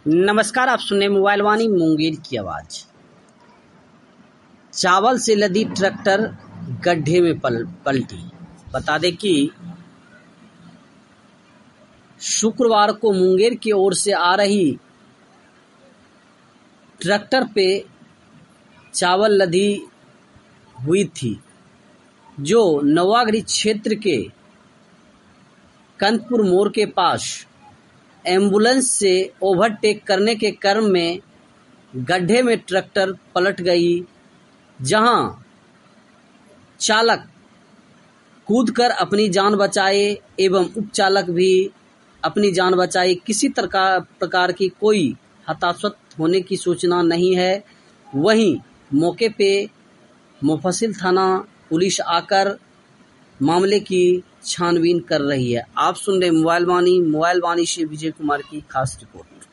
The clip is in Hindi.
नमस्कार, आप सुन रहे मोबाइल वाणी मुंगेर की आवाज। चावल से लदी ट्रैक्टर गड्ढे में पलटी। बता दें कि शुक्रवार को मुंगेर की ओर से आ रही ट्रैक्टर पे चावल लदी हुई थी, जो नवागढ़ी क्षेत्र के कंदपुर मोड़ के पास एम्बुलेंस से ओवरटेक करने के क्रम में गड्ढे में ट्रैक्टर पलट गई, जहां चालक कूदकर अपनी जान बचाए एवं उपचालक भी अपनी जान बचाई। किसी प्रकार की कोई हताहत होने की सूचना नहीं है। वहीं मौके पे मुफस्सिल थाना पुलिस आकर मामले की छानबीन कर रही है। आप सुन रहे मोबाइल वाणी से विजय कुमार की खास रिपोर्ट।